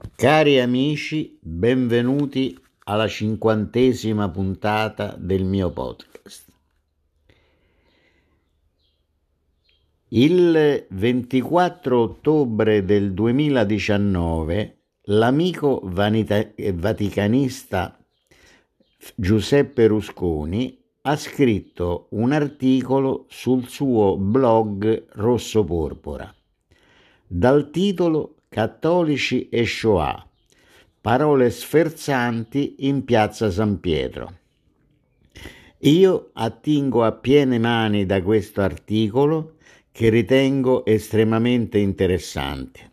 Cari amici, benvenuti alla 50ª puntata del mio podcast. Il 24 ottobre del 2019 l'amico vaticanista Giuseppe Rusconi ha scritto un articolo sul suo blog Rosso Porpora dal titolo Cattolici e Shoah, parole sferzanti in piazza San Pietro. Io attingo a piene mani da questo articolo che ritengo estremamente interessante.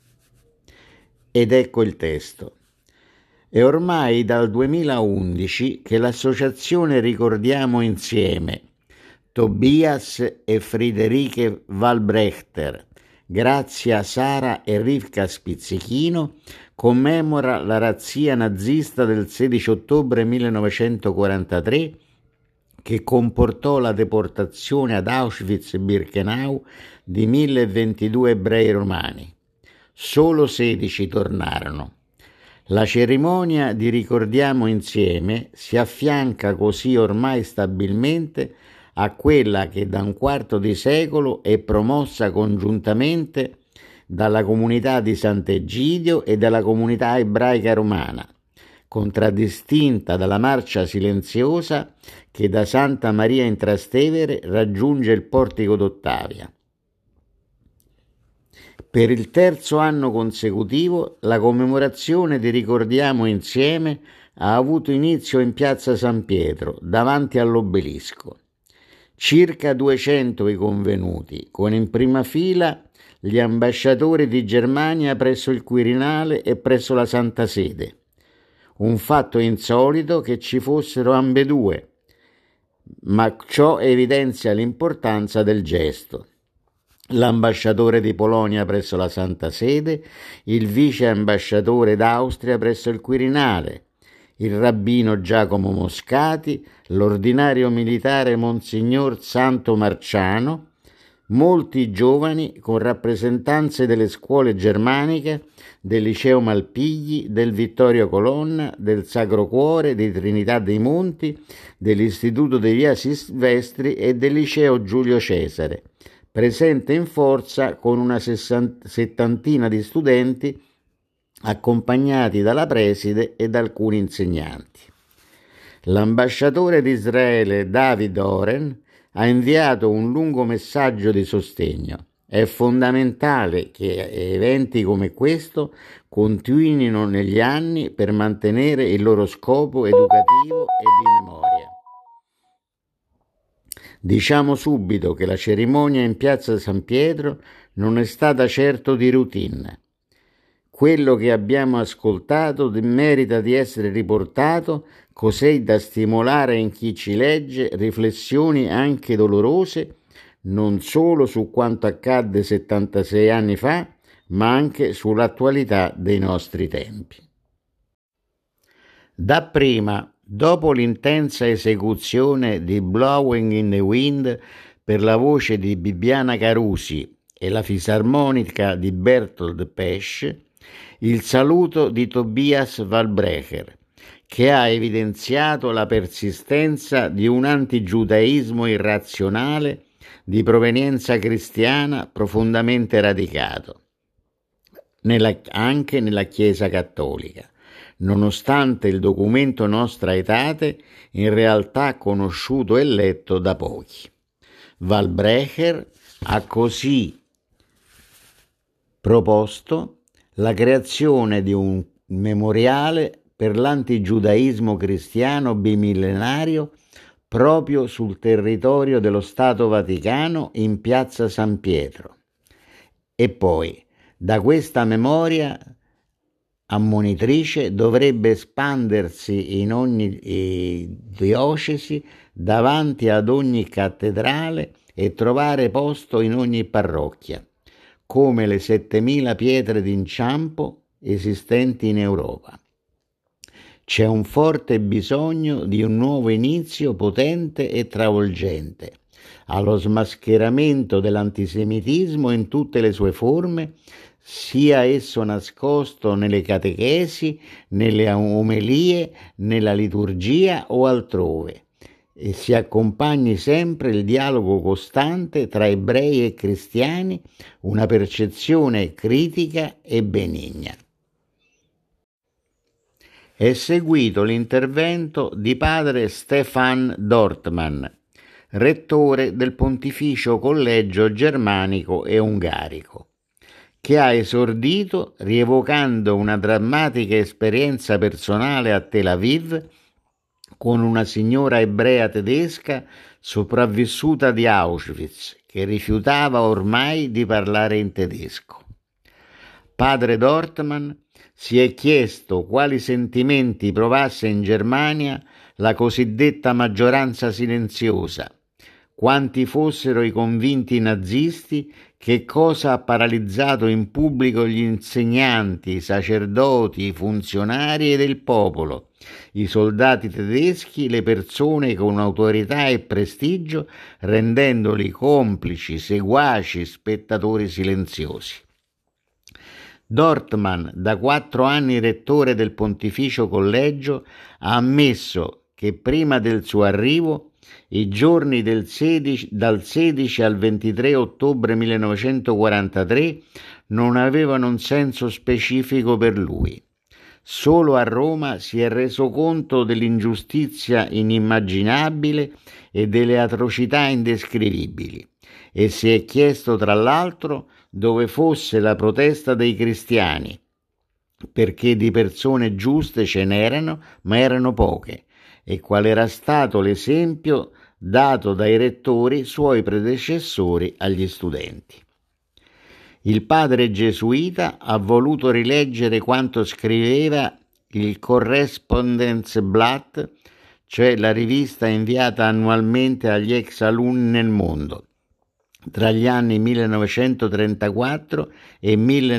Ed ecco il testo. È ormai dal 2011 che l'associazione Ricordiamo Insieme, Tobias e Friederike Walbrechter, Grazia, Sara e Rivka Spizzichino, commemora la razzia nazista del 16 ottobre 1943 che comportò la deportazione ad Auschwitz-Birkenau di 1022 ebrei romani. Solo 16 tornarono. La cerimonia di Ricordiamo Insieme si affianca così ormai stabilmente a quella che da un quarto di secolo è promossa congiuntamente dalla comunità di Sant'Egidio e dalla comunità ebraica romana, contraddistinta dalla marcia silenziosa che da Santa Maria in Trastevere raggiunge il portico d'Ottavia. Per il terzo anno consecutivo la commemorazione di Ricordiamo Insieme ha avuto inizio in piazza San Pietro, davanti all'obelisco. Circa 200 i convenuti, con in prima fila gli ambasciatori di Germania presso il Quirinale e presso la Santa Sede. Un fatto insolito che ci fossero ambedue, ma ciò evidenzia l'importanza del gesto. L'ambasciatore di Polonia presso la Santa Sede, il vice ambasciatore d'Austria presso il Quirinale, il rabbino Giacomo Moscati, l'ordinario militare Monsignor Santo Marciano, molti giovani con rappresentanze delle scuole germaniche, del Liceo Malpighi, del Vittorio Colonna, del Sacro Cuore, di Trinità dei Monti, dell'Istituto di Via Silvestri e del Liceo Giulio Cesare, presente in forza con una settantina di studenti accompagnati dalla preside e da alcuni insegnanti. L'ambasciatore di Israele David Oren ha inviato un lungo messaggio di sostegno. È fondamentale che eventi come questo continuino negli anni per mantenere il loro scopo educativo e di memoria. Diciamo subito che la cerimonia in piazza San Pietro non è stata certo di routine. Quello che abbiamo ascoltato merita di essere riportato, così da stimolare in chi ci legge riflessioni anche dolorose, non solo su quanto accadde 76 anni fa, ma anche sull'attualità dei nostri tempi. Dapprima, dopo l'intensa esecuzione di Blowing in the Wind per la voce di Bibiana Carusi e la fisarmonica di Bertold Pesch, il saluto di Tobias Walbrecher, che ha evidenziato la persistenza di un antigiudaismo irrazionale di provenienza cristiana profondamente radicato, anche nella Chiesa cattolica, nonostante il documento Nostra Aetate in realtà conosciuto e letto da pochi. Walbrecher ha così proposto la creazione di un memoriale per l'antigiudaismo cristiano bimillenario proprio sul territorio dello Stato Vaticano in piazza San Pietro. E poi, da questa memoria ammonitrice dovrebbe espandersi in ogni diocesi, davanti ad ogni cattedrale e trovare posto in ogni parrocchia, come le 7.000 pietre d'inciampo esistenti in Europa. C'è un forte bisogno di un nuovo inizio potente e travolgente, allo smascheramento dell'antisemitismo in tutte le sue forme, sia esso nascosto nelle catechesi, nelle omelie, nella liturgia o altrove, e si accompagni sempre il dialogo costante tra ebrei e cristiani, una percezione critica e benigna. È seguito l'intervento di padre Stefan Dortmann, rettore del Pontificio Collegio Germanico e Ungarico, che ha esordito rievocando una drammatica esperienza personale a Tel Aviv con una signora ebrea tedesca sopravvissuta di Auschwitz, che rifiutava ormai di parlare in tedesco. Padre Dortmann si è chiesto quali sentimenti provasse in Germania la cosiddetta maggioranza silenziosa, quanti fossero i convinti nazisti, che cosa ha paralizzato in pubblico gli insegnanti, i sacerdoti, i funzionari ed il popolo, i soldati tedeschi, le persone con autorità e prestigio, rendendoli complici, seguaci, spettatori silenziosi. Dortmann, da 4 anni rettore del Pontificio Collegio, ha ammesso che prima del suo arrivo i giorni dal 16 al 23 ottobre 1943 non avevano un senso specifico per lui. Solo a Roma si è reso conto dell'ingiustizia inimmaginabile e delle atrocità indescrivibili, e si è chiesto tra l'altro dove fosse la protesta dei cristiani, perché di persone giuste ce n'erano, ma erano poche, e qual era stato l'esempio dato dai rettori suoi predecessori agli studenti. Il padre gesuita ha voluto rileggere quanto scriveva il Correspondenzblatt, cioè la rivista inviata annualmente agli ex alunni nel mondo, tra gli anni 1934 e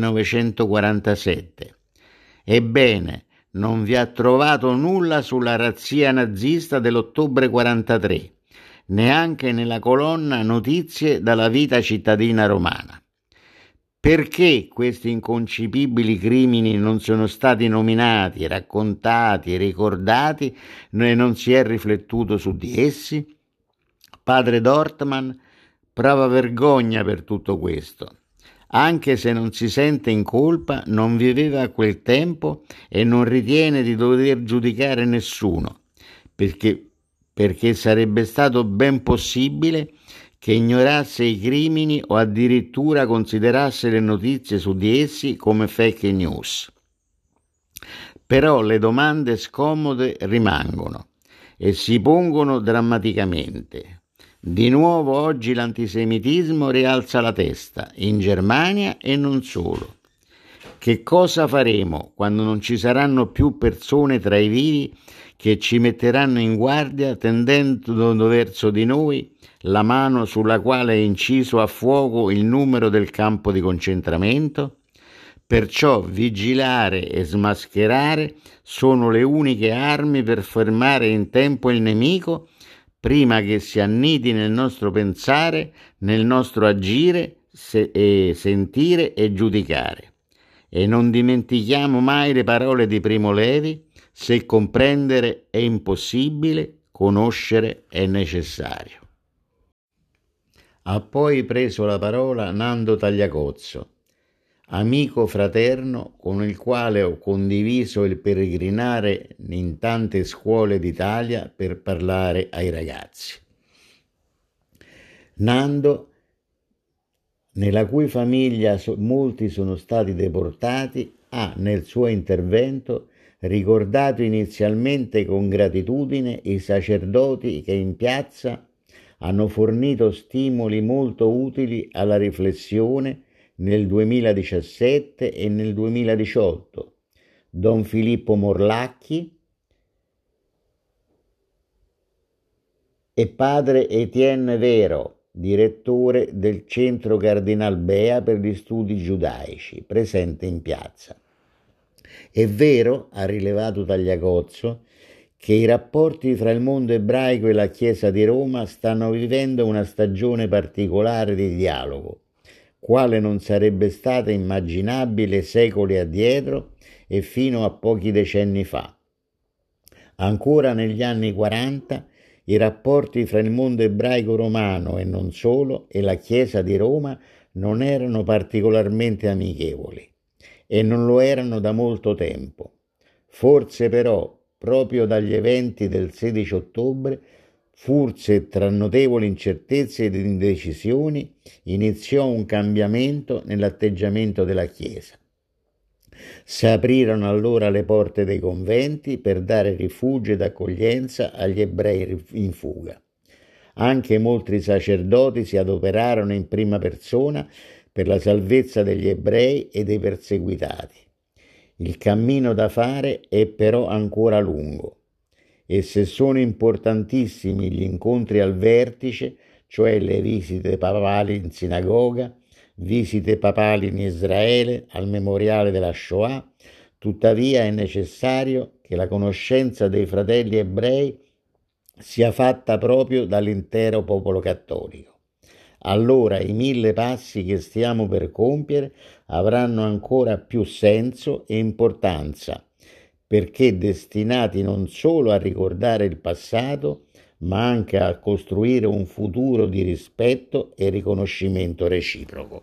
1947. Ebbene, non vi ha trovato nulla sulla razzia nazista dell'ottobre 43, neanche nella colonna Notizie dalla vita cittadina romana. Perché questi inconcepibili crimini non sono stati nominati, raccontati, ricordati e non si è riflettuto su di essi? Padre Dortmann prova vergogna per tutto questo. Anche se non si sente in colpa, non viveva a quel tempo e non ritiene di dover giudicare nessuno, perché sarebbe stato ben possibile che ignorasse i crimini o addirittura considerasse le notizie su di essi come fake news. Però le domande scomode rimangono e si pongono drammaticamente. Di nuovo oggi l'antisemitismo rialza la testa, in Germania e non solo. Che cosa faremo quando non ci saranno più persone tra i vivi che ci metteranno in guardia tendendo verso di noi la mano sulla quale è inciso a fuoco il numero del campo di concentramento? Perciò vigilare e smascherare sono le uniche armi per fermare in tempo il nemico, prima che si annidi nel nostro pensare, nel nostro agire, sentire e giudicare. E non dimentichiamo mai le parole di Primo Levi: se comprendere è impossibile, conoscere è necessario. Ha poi preso la parola Nando Tagliacozzo, amico fraterno con il quale ho condiviso il peregrinare in tante scuole d'Italia per parlare ai ragazzi. Nando, nella cui famiglia molti sono stati deportati, ha nel suo intervento ricordato inizialmente con gratitudine i sacerdoti che in piazza hanno fornito stimoli molto utili alla riflessione nel 2017 e nel 2018, Don Filippo Morlacchi e padre Etienne Vero, direttore del Centro Cardinal Bea per gli studi giudaici, presente in piazza. È vero, ha rilevato Tagliacozzo, che i rapporti fra il mondo ebraico e la Chiesa di Roma stanno vivendo una stagione particolare di dialogo, quale non sarebbe stata immaginabile secoli addietro e fino a pochi decenni fa. Ancora negli anni 40 i rapporti fra il mondo ebraico romano e non solo e la Chiesa di Roma non erano particolarmente amichevoli e non lo erano da molto tempo. Forse però, proprio dagli eventi del 16 ottobre, forse tra notevoli incertezze ed indecisioni, iniziò un cambiamento nell'atteggiamento della Chiesa. Si aprirono allora le porte dei conventi per dare rifugio ed accoglienza agli ebrei in fuga. Anche molti sacerdoti si adoperarono in prima persona per la salvezza degli ebrei e dei perseguitati. Il cammino da fare è però ancora lungo e se sono importantissimi gli incontri al vertice, cioè le visite papali in sinagoga, visite papali in Israele al memoriale della Shoah, tuttavia è necessario che la conoscenza dei fratelli ebrei sia fatta proprio dall'intero popolo cattolico. Allora i 1000 passi che stiamo per compiere avranno ancora più senso e importanza, perché destinati non solo a ricordare il passato, ma anche a costruire un futuro di rispetto e riconoscimento reciproco.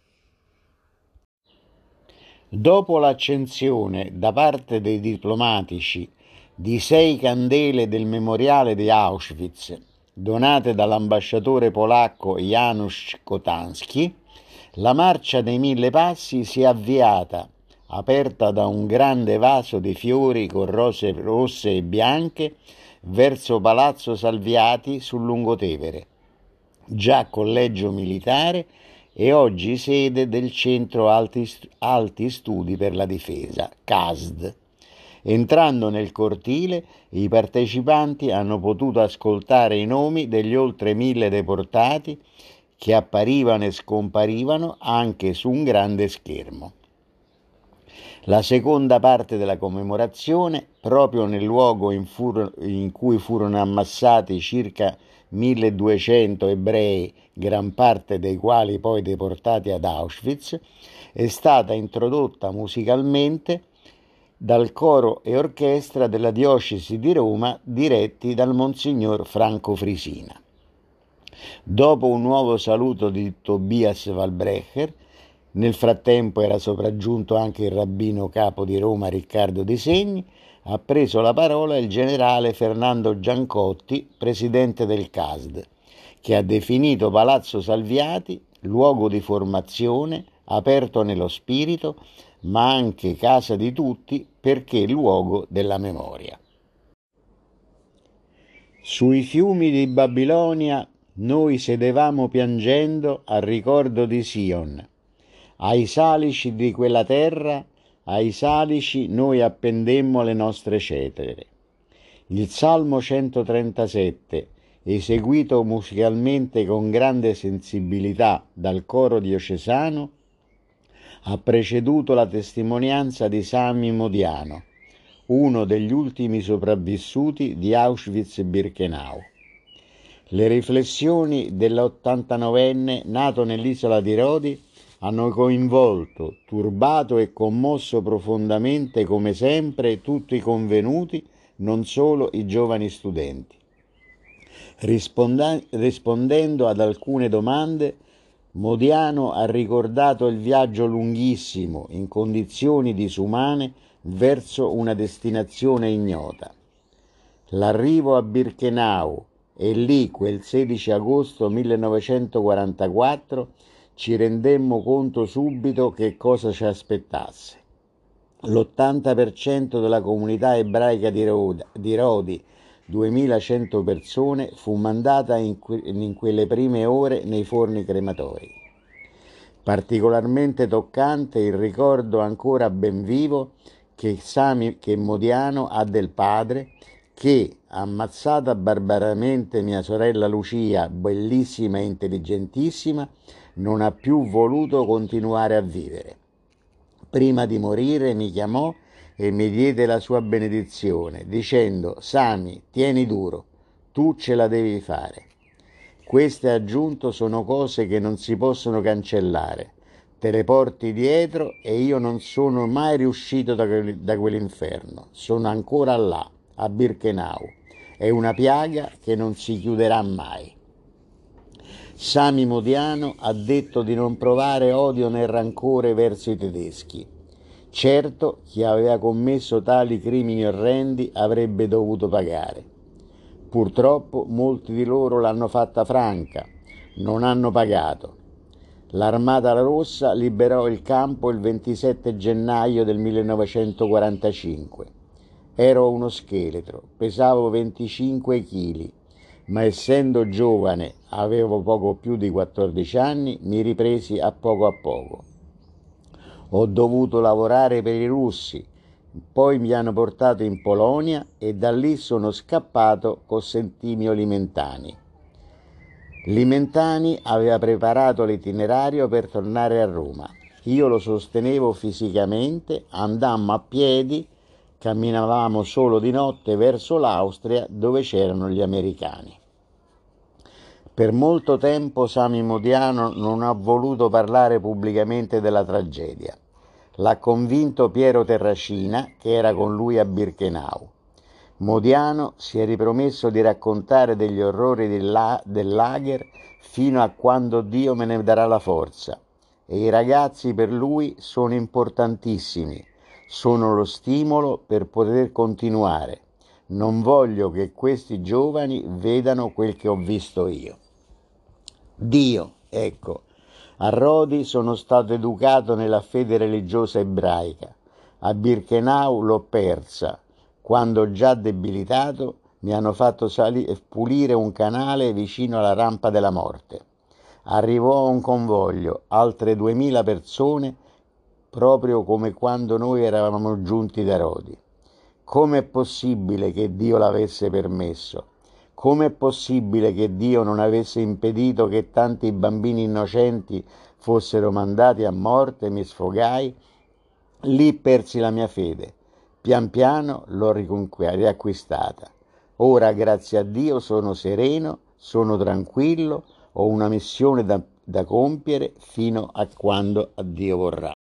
Dopo l'accensione da parte dei diplomatici di 6 candele del memoriale di Auschwitz, donate dall'ambasciatore polacco Janusz Kotanski, la marcia dei 1000 passi si è avviata, aperta da un grande vaso di fiori con rose rosse e bianche, verso Palazzo Salviati sul Lungotevere, già collegio militare e oggi sede del Centro Alti Studi per la Difesa, CASD. Entrando nel cortile, i partecipanti hanno potuto ascoltare i nomi degli oltre 1000 deportati che apparivano e scomparivano anche su un grande schermo. La seconda parte della commemorazione, proprio nel luogo in cui furono ammassati circa 1200 ebrei, gran parte dei quali poi deportati ad Auschwitz, è stata introdotta musicalmente dal coro e orchestra della diocesi di Roma diretti dal Monsignor Franco Frisina. Dopo un nuovo saluto di Tobias Walbrecher, nel frattempo era sopraggiunto anche il rabbino capo di Roma Riccardo Di Segni, ha preso la parola il generale Fernando Giancotti, presidente del CASD, che ha definito Palazzo Salviati luogo di formazione, aperto nello spirito, ma anche casa di tutti perché luogo della memoria. Sui fiumi di Babilonia noi sedevamo piangendo al ricordo di Sion. Ai salici di quella terra, ai salici noi appendemmo le nostre cetere. Il Salmo 137, eseguito musicalmente con grande sensibilità dal coro diocesano, ha preceduto la testimonianza di Sami Modiano, uno degli ultimi sopravvissuti di Auschwitz-Birkenau. Le riflessioni dell'89enne nato nell'isola di Rodi hanno coinvolto, turbato e commosso profondamente, come sempre, tutti i convenuti, non solo i giovani studenti. Rispondendo ad alcune domande, Modiano ha ricordato il viaggio lunghissimo, in condizioni disumane, verso una destinazione ignota. L'arrivo a Birkenau e lì, quel 16 agosto 1944, ci rendemmo conto subito che cosa ci aspettasse. L'80% della comunità ebraica di Rodi, 2100 persone, fu mandata in quelle prime ore nei forni crematori. Particolarmente toccante il ricordo ancora ben vivo che Modiano ha del padre che, ammazzata barbaramente mia sorella Lucia, bellissima e intelligentissima, non ha più voluto continuare a vivere. Prima di morire mi chiamò e mi diede la sua benedizione, dicendo: Sami, tieni duro, tu ce la devi fare. Queste, ha aggiunto, sono cose che non si possono cancellare. Te le porti dietro e io non sono mai riuscito da quell'inferno. Sono ancora là, a Birkenau. È una piaga che non si chiuderà mai. Sami Modiano ha detto di non provare odio né rancore verso i tedeschi. Certo, chi aveva commesso tali crimini orrendi avrebbe dovuto pagare. Purtroppo molti di loro l'hanno fatta franca, non hanno pagato. L'Armata Rossa liberò il campo il 27 gennaio del 1945. Ero uno scheletro, pesavo 25 kg, ma essendo giovane, avevo poco più di 14 anni, mi ripresi a poco. Ho dovuto lavorare per i russi, poi mi hanno portato in Polonia e da lì sono scappato con Settimio Limentani. Limentani aveva preparato l'itinerario per tornare a Roma. Io lo sostenevo fisicamente, andammo a piedi, camminavamo solo di notte verso l'Austria dove c'erano gli americani. Per molto tempo Sami Modiano non ha voluto parlare pubblicamente della tragedia. L'ha convinto Piero Terracina, che era con lui a Birkenau. Modiano si è ripromesso di raccontare degli orrori del lager fino a quando Dio me ne darà la forza. E i ragazzi per lui sono importantissimi, sono lo stimolo per poter continuare. Non voglio che questi giovani vedano quel che ho visto io. Dio, ecco, a Rodi sono stato educato nella fede religiosa ebraica. A Birkenau l'ho persa. Quando già debilitato mi hanno fatto pulire un canale vicino alla rampa della morte. Arrivò un convoglio, altre 2000 persone, proprio come quando noi eravamo giunti da Rodi. Com'è possibile che Dio l'avesse permesso? Com'è possibile che Dio non avesse impedito che tanti bambini innocenti fossero mandati a morte? Mi sfogai. Lì persi la mia fede. Pian piano l'ho riacquistata. Ora, grazie a Dio, sono sereno, sono tranquillo, ho una missione da compiere fino a quando Dio vorrà.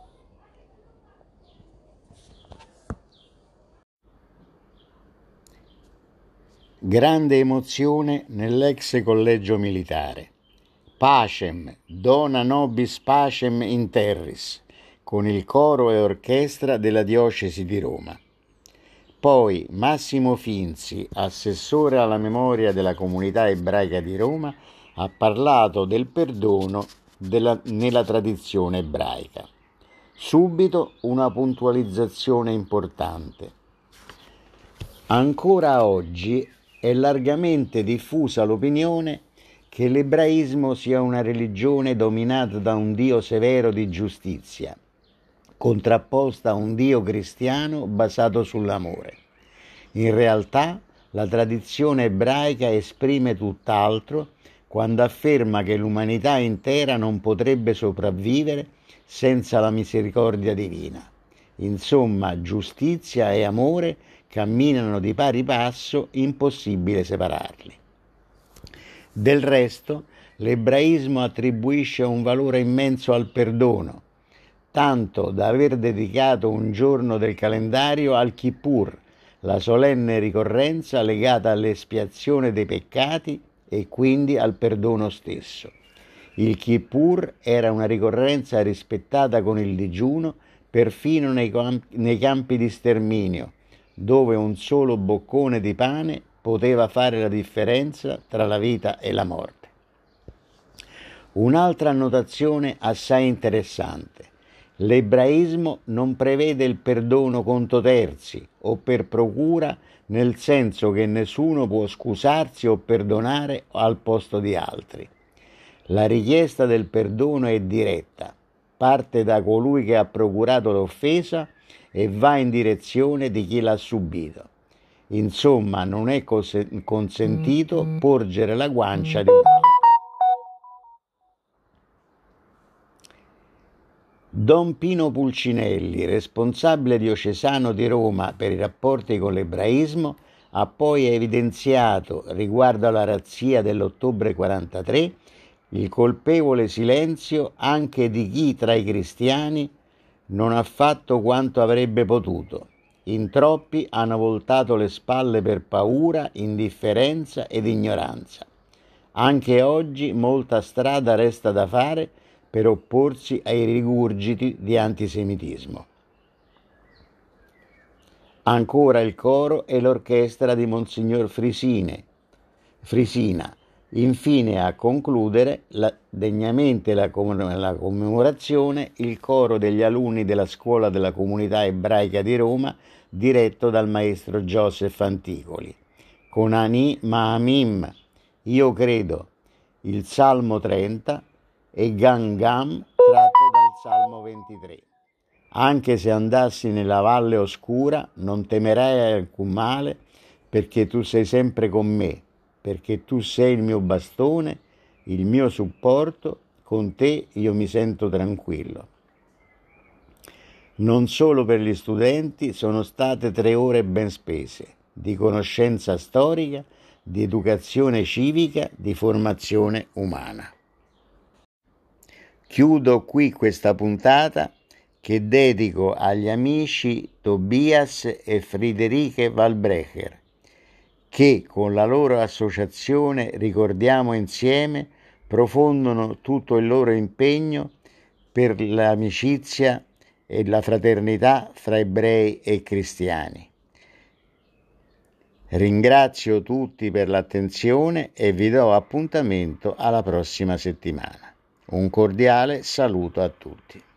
Grande emozione nell'ex collegio militare. Pacem, dona nobis pacem in terris, con il coro e orchestra della diocesi di Roma. Poi Massimo Finzi, assessore alla memoria della comunità ebraica di Roma, ha parlato del perdono nella tradizione ebraica. Subito una puntualizzazione importante. Ancora oggi è largamente diffusa l'opinione che l'ebraismo sia una religione dominata da un Dio severo di giustizia, contrapposta a un Dio cristiano basato sull'amore. In realtà, la tradizione ebraica esprime tutt'altro quando afferma che l'umanità intera non potrebbe sopravvivere senza la misericordia divina. Insomma, giustizia e amore camminano di pari passo, impossibile separarli. Del resto, l'ebraismo attribuisce un valore immenso al perdono, tanto da aver dedicato un giorno del calendario al Kippur, la solenne ricorrenza legata all'espiazione dei peccati e quindi al perdono stesso. Il Kippur era una ricorrenza rispettata con il digiuno perfino nei campi di sterminio, dove un solo boccone di pane poteva fare la differenza tra la vita e la morte. Un'altra annotazione assai interessante. L'ebraismo non prevede il perdono contro terzi o per procura, nel senso che nessuno può scusarsi o perdonare al posto di altri. La richiesta del perdono è diretta, parte da colui che ha procurato l'offesa e va in direzione di chi l'ha subito. Insomma, non è consentito porgere la guancia di un altro. Don Pino Pulcinelli, responsabile diocesano di Roma per i rapporti con l'ebraismo, ha poi evidenziato riguardo alla razzia dell'ottobre 43 il colpevole silenzio anche di chi tra i cristiani non ha fatto quanto avrebbe potuto. In troppi hanno voltato le spalle per paura, indifferenza ed ignoranza. Anche oggi molta strada resta da fare per opporsi ai rigurgiti di antisemitismo. Ancora il coro e l'orchestra di Monsignor Frisina. Infine, a concludere degnamente la commemorazione, il coro degli alunni della Scuola della Comunità Ebraica di Roma, diretto dal maestro Joseph Anticoli, con Ani Ma'amim, Io credo, il Salmo 30 e Gam Gam, tratto dal Salmo 23. Anche se andassi nella valle oscura, non temerai alcun male, perché tu sei sempre con me, perché tu sei il mio bastone, il mio supporto, con te io mi sento tranquillo. Non solo per gli studenti sono state 3 ore ben spese, di conoscenza storica, di educazione civica, di formazione umana. Chiudo qui questa puntata che dedico agli amici Tobias e Friederike Walbrecher, che con la loro associazione Ricordiamo Insieme profondono tutto il loro impegno per l'amicizia e la fraternità fra ebrei e cristiani. Ringrazio tutti per l'attenzione e vi do appuntamento alla prossima settimana. Un cordiale saluto a tutti.